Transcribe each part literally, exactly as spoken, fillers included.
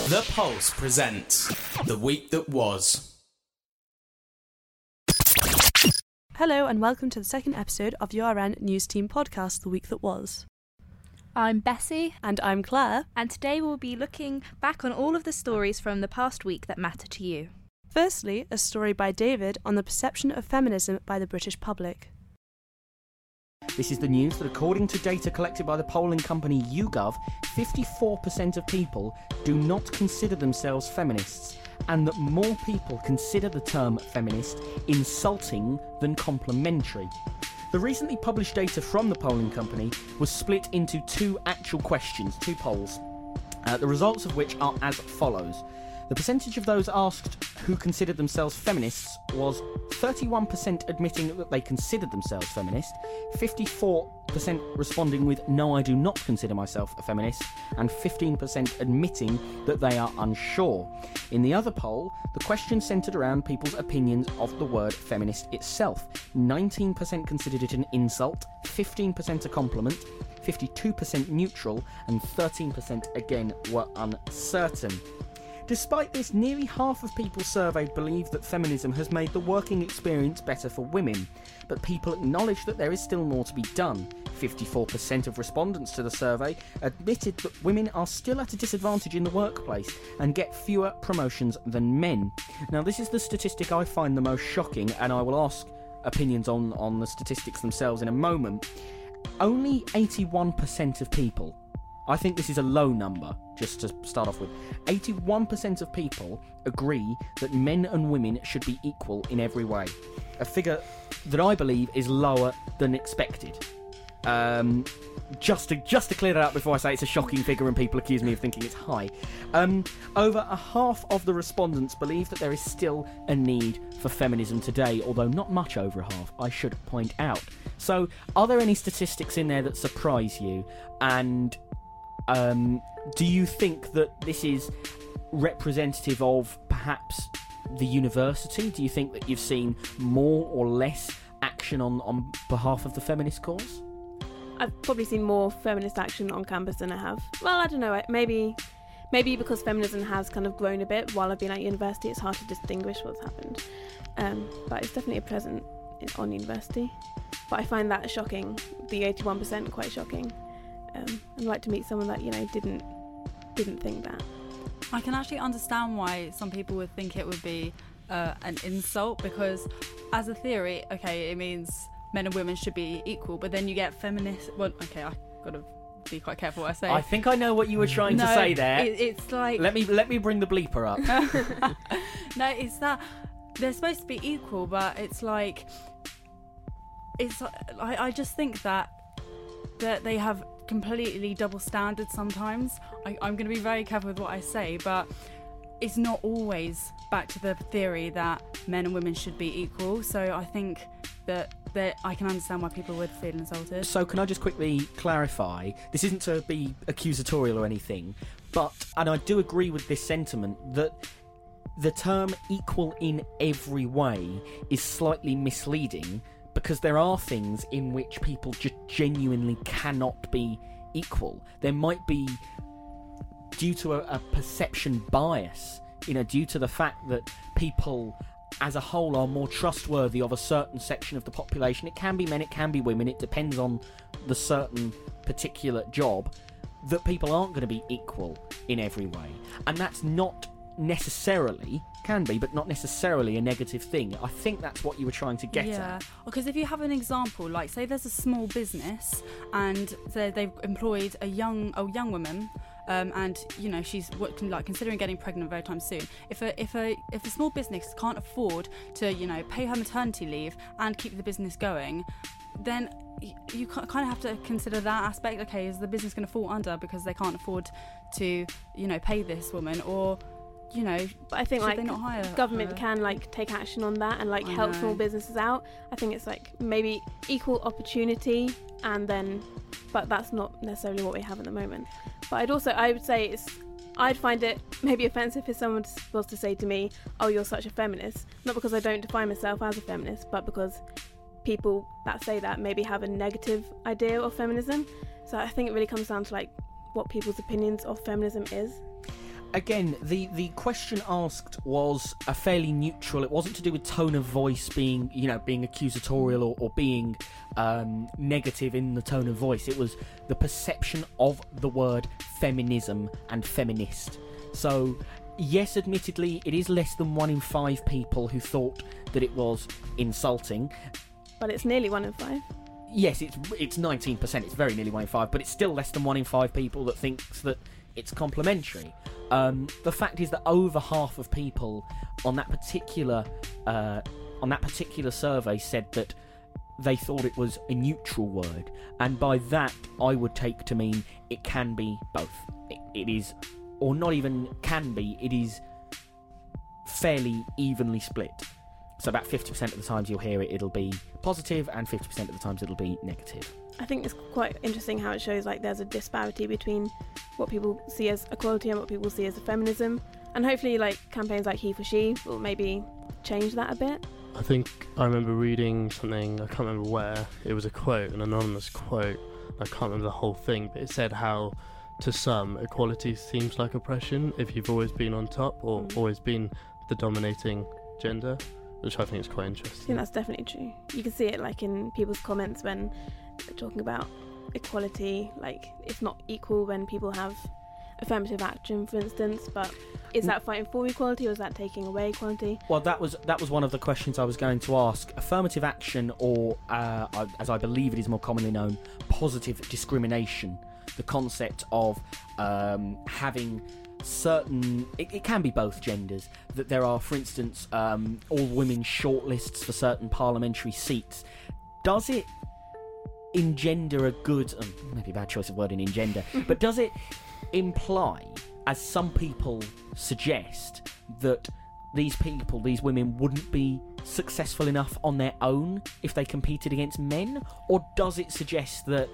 The Pulse presents The Week That Was. Hello and welcome to the second episode of U R N News Team podcast, The Week That Was. I'm Bessie. And I'm Claire. And today we'll be looking back on all of the stories from the past week that matter to you. Firstly, a story by David on the perception of feminism by the British public. This is the news that according to data collected by the polling company YouGov, fifty-four percent of people do not consider themselves feminists, and that more people consider the term feminist insulting than complimentary. The recently published data from the polling company was split into two actual questions, two polls, uh, the results of which are as follows. The percentage of those asked who considered themselves feminists was thirty-one percent admitting that they considered themselves feminist, fifty-four percent responding with no, I do not consider myself a feminist, and fifteen percent admitting that they are unsure. In the other poll, the question centred around people's opinions of the word feminist itself. nineteen percent considered it an insult, fifteen percent a compliment, fifty-two percent neutral, and thirteen percent again were uncertain. Despite this, nearly half of people surveyed believe that feminism has made the working experience better for women, but people acknowledge that there is still more to be done. fifty-four percent of respondents to the survey admitted that women are still at a disadvantage in the workplace and get fewer promotions than men. Now, this is the statistic I find the most shocking, and I will ask opinions on, on the statistics themselves in a moment. Only eighty-one percent of people, I think this is a low number, just to start off with. eighty-one percent of people agree that men and women should be equal in every way. A figure that I believe is lower than expected. Um, just to just to clear that up before I say it's a shocking figure and people accuse me of thinking it's high. Um, over a half of the respondents believe that there is still a need for feminism today, although not much over a half, I should point out. So, are there any statistics in there that surprise you? And Um, do you think that this is representative of perhaps the university? Do you think that you've seen more or less action on, on behalf of the feminist cause? I've probably seen more feminist action on campus than I have. Well, I don't know, maybe maybe because feminism has kind of grown a bit while I've been at university, it's hard to distinguish what's happened. Um, but it's definitely a present on university. But I find that shocking, the eighty-one percent quite shocking. Um, I'd like to meet someone that, you know, didn't didn't think that. I can actually understand why some people would think it would be uh, an insult, because as a theory, okay, it means men and women should be equal, but then you get feminist... Well, okay, I've got to be quite careful what I say. I think I know what you were trying no, to say there. It, it's like... Let me let me bring the bleeper up. No, it's that they're supposed to be equal, but it's like... It's. I, I just think that that they have completely double standards sometimes. I, I'm going to be very careful with what I say, but it's not always back to the theory that men and women should be equal. So I think that that I can understand why people would feel insulted. So can I just quickly clarify, this isn't to be accusatorial or anything, but, and I do agree with this sentiment, that the term equal in every way is slightly misleading, because there are things in which people just genuinely cannot be equal. There might be, due to a, a perception bias, you know, due to the fact that people as a whole are more trustworthy of a certain section of the population. It can be men, it can be women, it depends on the certain particular job, that people aren't going to be equal in every way. And that's not necessarily, can be, but not necessarily a negative thing. I think that's what you were trying to get yeah. at. Because if you have an example, like say there's a small business and they've employed a young a young woman, um, and you know she's like considering getting pregnant very time soon. If a if a if a small business can't afford to you know pay her maternity leave and keep the business going, then you kind of have to consider that aspect. Okay, is the business going to fall under because they can't afford to you know pay this woman, or you know, but I think should like they not hire government her? can like take action on that and like I help know. small businesses out. I think it's like maybe equal opportunity, and then, but that's not necessarily what we have at the moment. But I'd also, I would say it's, I'd find it maybe offensive if someone was to say to me, "Oh, you're such a feminist," not because I don't define myself as a feminist, but because people that say that maybe have a negative idea of feminism. So I think it really comes down to like what people's opinions of feminism is. again, the, the question asked was a fairly neutral. It wasn't to do with tone of voice being, you know, being accusatorial or, or being um, negative in the tone of voice. It was the perception of the word feminism and feminist. So, yes, admittedly, it is less than one in five people who thought that it was insulting. But it's nearly one in five. Yes, it's it's nineteen percent. It's very nearly one in five, but it's still less than one in five people that thinks that it's complimentary. Um, the fact is that over half of people on that particular uh, on that particular survey said that they thought it was a neutral word, and by that I would take to mean it can be both. It, it is, or not even can be. It is fairly evenly split. So about fifty percent of the times you'll hear it, it'll be positive, and fifty percent of the times it'll be negative. I think it's quite interesting how it shows like there's a disparity between what people see as equality and what people see as a feminism, and hopefully like campaigns like He for She will maybe change that a bit. I think I remember reading something, I can't remember where, it was a quote, an anonymous quote, I can't remember the whole thing, but it said how to some equality seems like oppression if you've always been on top or Mm. always been the dominating gender, which I think is quite I interesting. think that's definitely true. You can see it like in people's comments when they're talking about equality, like it's not equal when people have affirmative action, for instance, but is that fighting for equality or is that taking away equality? Well, that was that was one of the questions I was going to ask. Affirmative action, or uh, I- as I believe it is more commonly known, positive discrimination. The concept of um, having certain, it, it can be both genders, that there are, for instance, um, all women shortlists for certain parliamentary seats. Does it engender a good, um, maybe a bad choice of wording, engender, but does it imply, as some people suggest, that these people, these women, wouldn't be successful enough on their own if they competed against men? Or does it suggest that,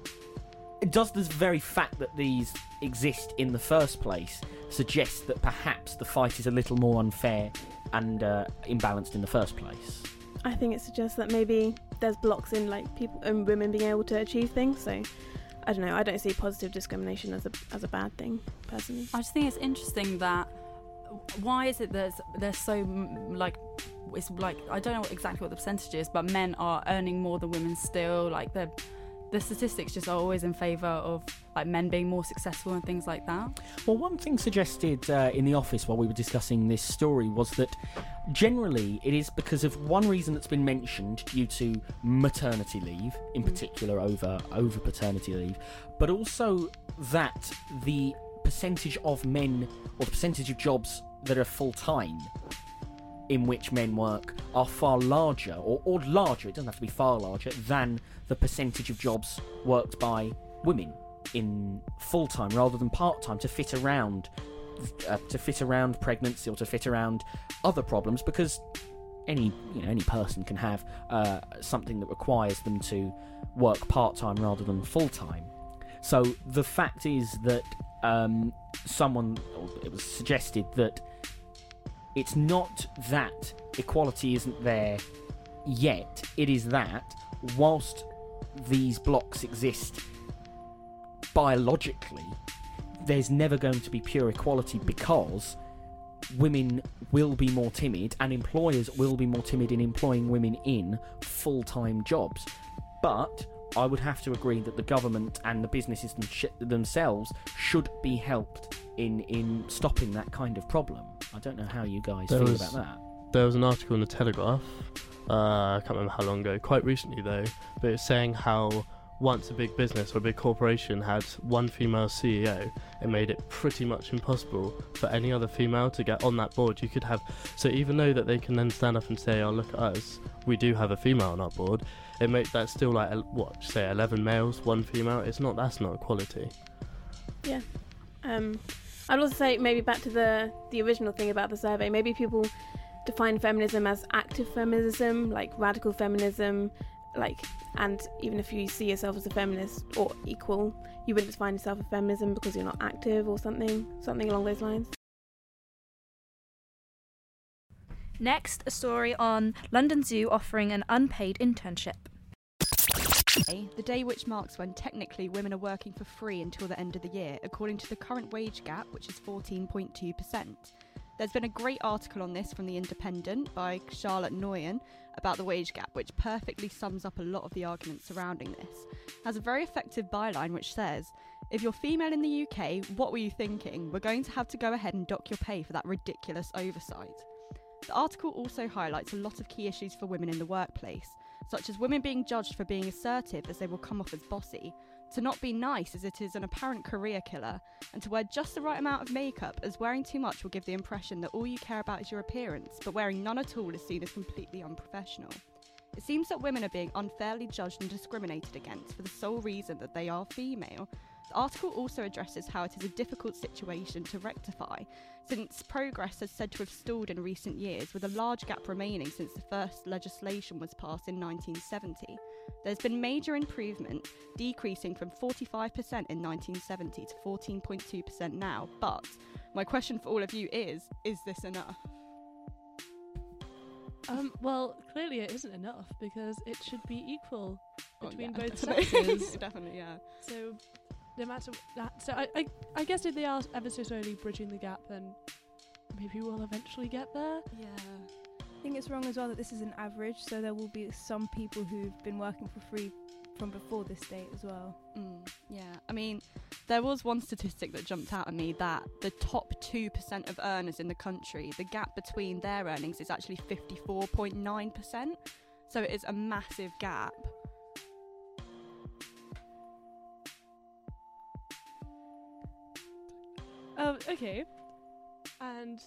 does the very fact that these exist in the first place suggest that perhaps the fight is a little more unfair and uh, imbalanced in the first place? I think it suggests that maybe there's blocks in like people and women being able to achieve things. So I don't know. I don't see positive discrimination as a as a bad thing personally. I just think it's interesting that why is it that there's so mm, like it's like I don't know exactly what the percentage is, but men are earning more than women still. Like the the statistics just are always in favour of like men being more successful and things like that. Well, one thing suggested uh, in the office while we were discussing this story was that generally it is because of one reason that's been mentioned due to maternity leave, in particular over over paternity leave, but also that the percentage of men or the percentage of jobs that are full-time in which men work are far larger, or, or larger, it doesn't have to be far larger, than the percentage of jobs worked by women in full-time rather than part-time to fit around uh, to fit around pregnancy or to fit around other problems, because any you know any person can have uh, something that requires them to work part-time rather than full-time. So the fact is that um, someone, or it was suggested that it's not that equality isn't there yet, it is that whilst these blocks exist biologically, there's never going to be pure equality because women will be more timid and employers will be more timid in employing women in full-time jobs. But I would have to agree that the government and the businesses them sh- themselves should be helped in, in stopping that kind of problem. I don't know how you guys There feel was- about that. There was an article in the Telegraph, uh, I can't remember how long ago, quite recently though, but it's saying how once a big business or a big corporation had one female C E O, it made it pretty much impossible for any other female to get on that board. You could have, so even though that they can then stand up and say, oh look at us, we do have a female on our board, it makes that still like, what, say eleven males, one female, it's not, that's not equality. Yeah. Um, I'd also say maybe back to the the original thing about the survey, maybe people define feminism as active feminism, like radical feminism, like, and even if you see yourself as a feminist or equal, you wouldn't define yourself as feminism because you're not active or something, something along those lines. Next, a story on London Zoo offering an unpaid internship. The day which marks when technically women are working for free until the end of the year, according to the current wage gap, which is fourteen point two percent. There's been a great article on this from The Independent by Charlotte Noyen about the wage gap, which perfectly sums up a lot of the arguments surrounding this. It has a very effective byline which says, if you're female in the U K, what were you thinking? We're going to have to go ahead and dock your pay for that ridiculous oversight. The article also highlights a lot of key issues for women in the workplace, such as women being judged for being assertive as they will come off as bossy, to not be nice as it is an apparent career killer, and to wear just the right amount of makeup as wearing too much will give the impression that all you care about is your appearance, but wearing none at all is seen as completely unprofessional. It seems that women are being unfairly judged and discriminated against for the sole reason that they are female. The article also addresses how it is a difficult situation to rectify, since progress has said to have stalled in recent years, with a large gap remaining since the first legislation was passed in nineteen seventy. There's been major improvement, decreasing from forty-five percent in nineteen seventy to fourteen point two percent now, but my question for all of you is, is this enough? Um, well, clearly it isn't enough, because it should be equal between Oh, yeah, both definitely. sexes. Definitely, yeah. So, no matter that, so I, I, I guess if they are ever so slowly bridging the gap, then maybe we'll eventually get there. Yeah. I think it's wrong as well that this is an average, so there will be some people who've been working for free from before this date as well. Mm, yeah, I mean, there was one statistic that jumped out at me that the top two percent of earners in the country, the gap between their earnings is actually fifty-four point nine percent. So it is a massive gap. Um, okay. And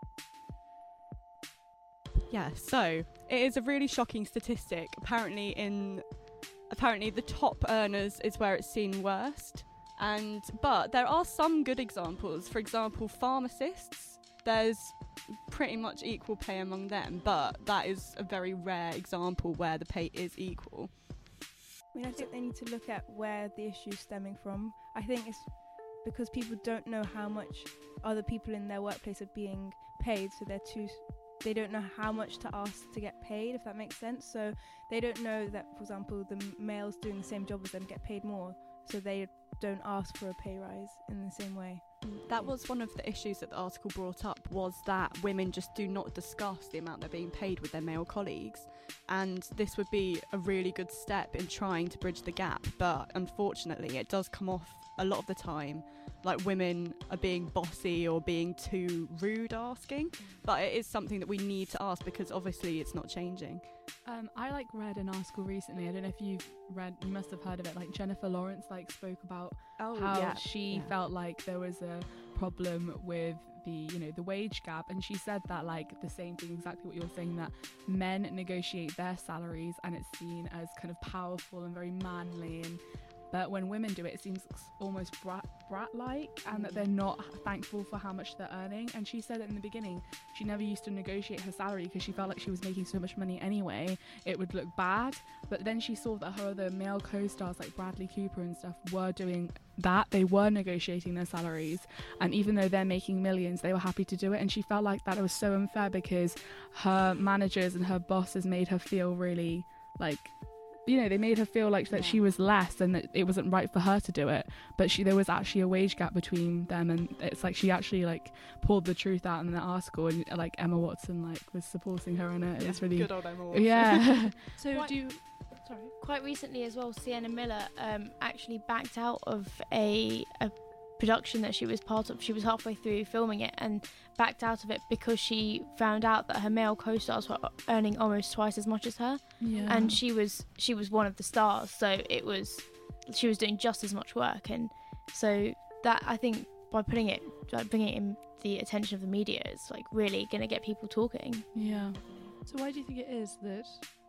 Yeah, so it is a really shocking statistic. Apparently in apparently the top earners is where it's seen worst. And but there are some good examples. For example, pharmacists, there's pretty much equal pay among them, but that is a very rare example where the pay is equal. I mean, I think they need to look at where the issue's stemming from. I think it's because people don't know how much other people in their workplace are being paid, so they're too they don't know how much to ask to get paid, if that makes sense. So they don't know that, for example, the males doing the same job as them get paid more, so they don't ask for a pay rise in the same way. That was one of the issues that the article brought up, was that women just do not discuss the amount they're being paid with their male colleagues, and this would be a really good step in trying to bridge the gap, but unfortunately it does come off a lot of the time like women are being bossy or being too rude asking, but it is something that we need to ask because obviously it's not changing. Um, I like read an article recently. I don't know if you've read. You must have heard of it. Like Jennifer Lawrence, like spoke about Oh, how yeah, she yeah. felt like there was a problem with the, you know, the wage gap, and she said that like the same thing, exactly what you're saying, that men negotiate their salaries and it's seen as kind of powerful and very manly, and but when women do it, it seems almost brat, brat-like, and that they're not thankful for how much they're earning. And she said that in the beginning, she never used to negotiate her salary because she felt like she was making so much money anyway, it would look bad. But then she saw that her other male co-stars like Bradley Cooper and stuff were doing that. They were negotiating their salaries, and even though they're making millions, they were happy to do it. And she felt like that it was so unfair because her managers and her bosses made her feel really like, you know, they made her feel like that Yeah. she was less and that it wasn't right for her to do it. But she, there was actually a wage gap between them, and it's like she actually like pulled the truth out in the article, and like Emma Watson like was supporting her in it. It was really Good old Emma Watson. yeah. so Quite- do you... Sorry. Quite recently as well, Sienna Miller um, actually backed out of a, a production that she was part of. She was halfway through filming it and backed out of it because she found out that her male co-stars were earning almost twice as much as her, yeah. and she was she was one of the stars, so it was she was doing just as much work. And so that, I think, by putting it like bringing it in the attention of the media, is like really going to get people talking. yeah. So why do you think it is that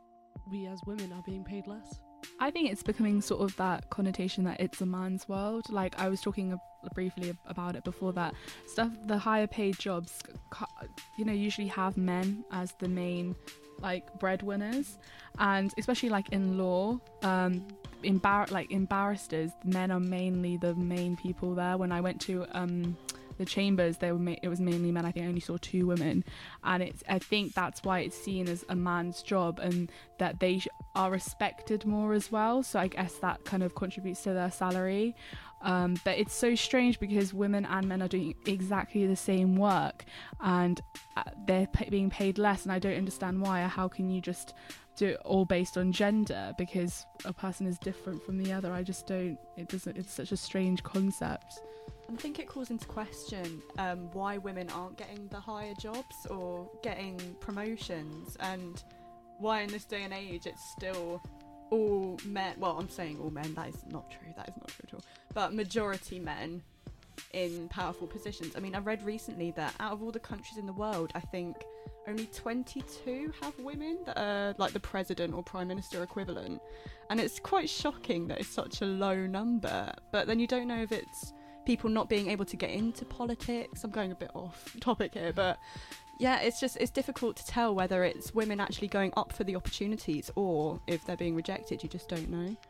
we as women are being paid less? I think it's becoming sort of that connotation that it's a man's world. Like I was talking a- briefly about it before, that stuff, the higher paid jobs, ca- you know, usually have men as the main like breadwinners, and especially like in law, um, in bar- like in barristers, men are mainly the main people there. When I went to um, the chambers, they were ma- it was mainly men. I think I only saw two women, and it's I think that's why it's seen as a man's job, and that they sh- are respected more as well. So I guess that kind of contributes to their salary. Um, but it's so strange because women and men are doing exactly the same work, and uh, they're p- being paid less, and I don't understand why. How can you just do it all based on gender because a person is different from the other? I just don't. It doesn't. It's such a strange concept. I think it calls into question um, why women aren't getting the higher jobs or getting promotions, and why in this day and age it's still all men. Well, I'm saying all men. That is not true. That is not true at all. But majority men in powerful positions. I mean, I read recently that out of all the countries in the world, I think only twenty-two have women that are like the president or prime minister equivalent, and it's quite shocking that it's such a low number. But then you don't know if it's people not being able to get into politics. I'm going a bit off topic here, but yeah, it's just it's difficult to tell whether it's women actually going up for the opportunities or if they're being rejected. You just don't know.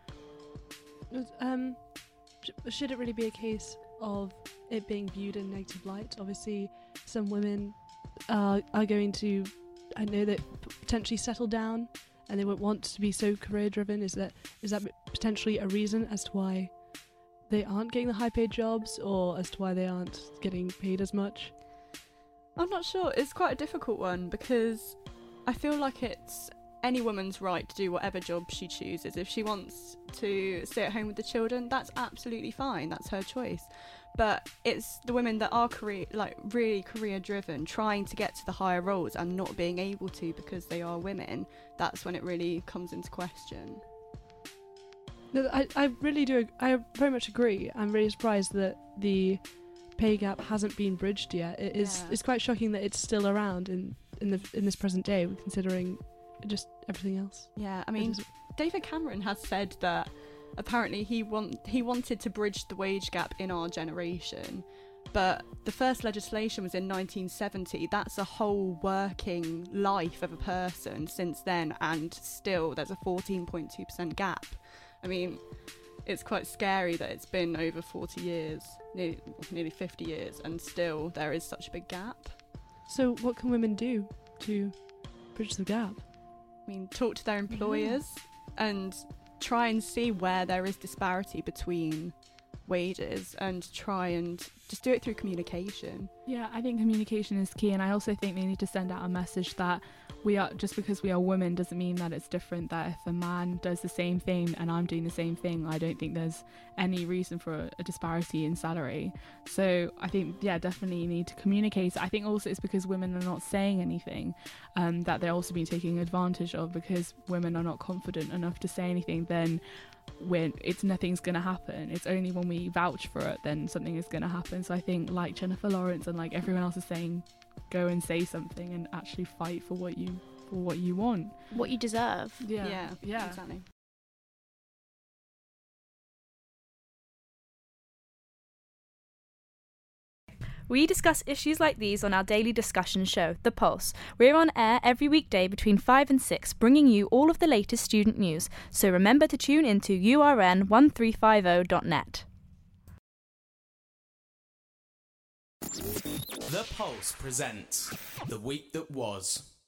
Um, sh- should it really be a case of it being viewed in a negative light? Obviously, some women are are going to, I know that p- potentially settle down, and they won't want to be so career driven. Is that is that potentially a reason as to why they aren't getting the high paid jobs, or as to why they aren't getting paid as much? I'm not sure. It's quite a difficult one because I feel like it's any woman's right to do whatever job she chooses. If she wants to stay at home with the children, that's absolutely fine. That's her choice. But it's the women that are career, like really career driven, trying to get to the higher roles and not being able to because they are women. That's when it really comes into question. No, I, I really do. I very much agree. I'm really surprised that the pay gap hasn't been bridged yet. It is. Yeah. It's quite shocking that it's still around in in the in this present day, considering just everything else. Yeah, I mean, David Cameron has said that apparently he want he wanted to bridge the wage gap in our generation, but the first legislation was in nineteen seventy. That's a whole working life of a person since then, and still there's a fourteen point two percent gap. I mean, it's quite scary that it's been over forty years, nearly, nearly fifty years, and still there is such a big gap. So what can women do to bridge the gap? I mean, talk to their employers yeah. and try and see where there is disparity between wages, and try and just do it through communication. Yeah, I think communication is key, and I also think they need to send out a message that we are, just because we are women doesn't mean that it's different, that if a man does the same thing and I'm doing the same thing, I don't think there's any reason for a, a disparity in salary. So I think, yeah, definitely need to communicate. I think also it's because women are not saying anything, um, that they're also being taken advantage of, because women are not confident enough to say anything. Then when it's nothing's going to happen. It's only when we vouch for it then something is going to happen. So I think, like Jennifer Lawrence and like everyone else is saying, go and say something and actually fight for what you for what you want, what you deserve. Yeah, yeah, yeah. exactly. We discuss issues like these on our daily discussion show, The Pulse. We're on air every weekday between five and six, bringing you all of the latest student news. So remember to tune into U R N one three five zero dot net. The Pulse presents The Week That Was.